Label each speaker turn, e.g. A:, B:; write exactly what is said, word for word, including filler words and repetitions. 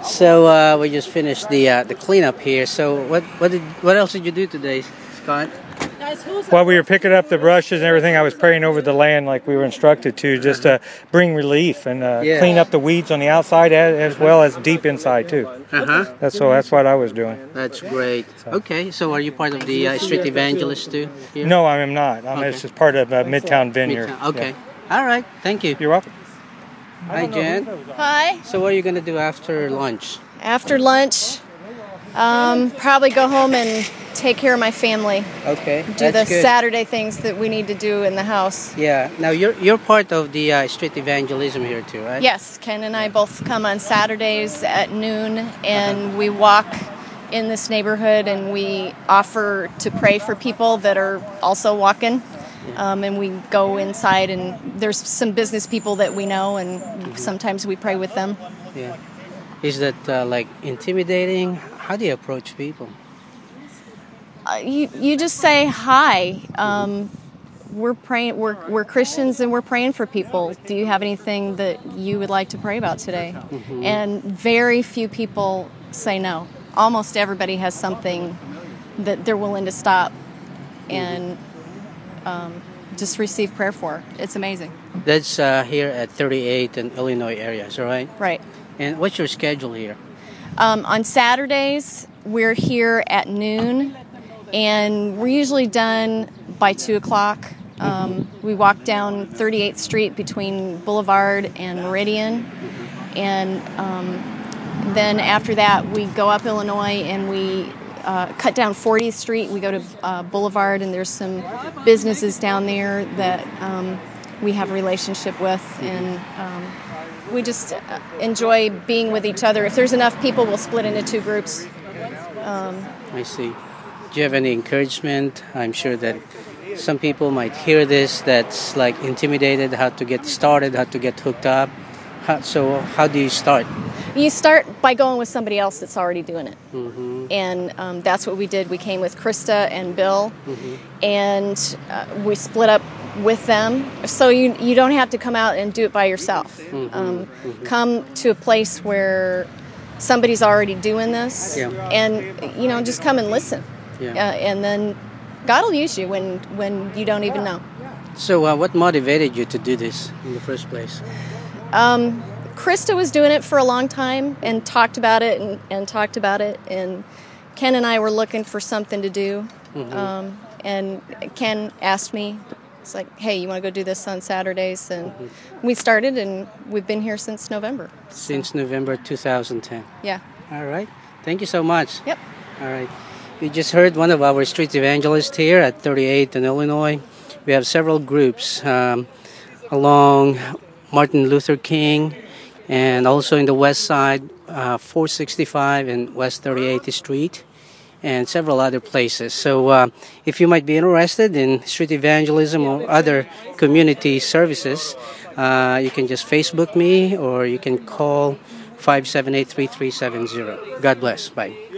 A: So uh, we just finished the uh, the cleanup here. So what what did what else did you do today, Scott?
B: While we were picking up the brushes and everything, I was praying over the land like we were instructed to, just to bring relief and uh,
A: Yeah.
B: clean up the weeds on the outside as, as well as deep inside too.
A: Uh huh.
B: That's so. That's what I was doing.
A: That's great. Okay, so are you part of the uh, street evangelist too? Here?
B: No, I am not. I'm
A: Okay.
B: It's just part of uh, Midtown Vineyard.
A: Midtown. Okay.
B: Yeah.
A: All right. Thank you.
B: You're welcome.
A: Hi, Jen.
C: Hi.
A: So what are you gonna do after lunch?
C: After lunch, um, probably go home and take care of my family.
A: Okay.
C: Do
A: that's
C: the
A: good.
C: Saturday things that we need to do in the house.
A: Yeah. Now you're you're part of the uh, street evangelism here too, right?
C: Yes, Ken and I both come on Saturdays at noon, and we walk in this neighborhood, and we offer to pray for people that are also walking. Um, and we go inside, and there's some business people that we know, and sometimes we pray with them.
A: Yeah. Is that uh, like intimidating? How do you approach people?
C: Uh, you you just say hi. Um, we're praying. We're we're Christians, and we're praying for people. Do you have anything that you would like to pray about today?
A: Mm-hmm.
C: And very few people say no. Almost everybody has something that they're willing to stop and um, just receive prayer for. It's amazing.
A: That's uh, here at thirty-eighth and Illinois area, is that right?
C: Right.
A: And what's your schedule here?
C: Um, on Saturdays, we're here at noon, and we're usually done by two o'clock. Um, we walk down thirty-eighth Street between Boulevard and Meridian, and um, then after that, we go up Illinois and we uh, cut down fortieth Street. We go to uh, Boulevard, and there's some businesses down there that um, we have a relationship with, and um, we just enjoy being with each other. If there's enough people, we'll split into two groups. Um,
A: I see. Do you have any encouragement? I'm sure that some people might hear this that's like intimidated, how to get started, how to get hooked up. How, so how do you start?
C: You start by going with somebody else that's already doing it.
A: Mm-hmm.
C: And um, that's what we did. We came with Krista and Bill,
A: Mm-hmm.
C: and uh, we split up with them. So you you don't have to come out and do it by yourself.
A: Mm-hmm.
C: Um,
A: Mm-hmm.
C: Come to a place where somebody's already doing this,
A: Yeah.
C: and you know, just come and listen.
A: Yeah.
C: Uh, and then God will use you when, when you don't even know.
A: So uh, what motivated you to do this in the first place?
C: Um, Krista was doing it for a long time and talked about it and, and talked about it. And Ken and I were looking for something to do.
A: Mm-hmm.
C: Um, and Ken asked me, it's like, hey, you want to go do this on Saturdays? And
A: Mm-hmm.
C: we started, and we've been here since November.
A: Since November two thousand ten.
C: Yeah.
A: All right. Thank you so much.
C: Yep.
A: All right. You just heard one of our street evangelists here at thirty-eighth in Illinois. We have several groups um, along Martin Luther King, and also in the west side, uh, four sixty-five and West thirty-eighth Street, and several other places. So uh, if you might be interested in street evangelism or other community services, uh, you can just Facebook me, or you can call five seven eight, three three seven zero. God bless. Bye.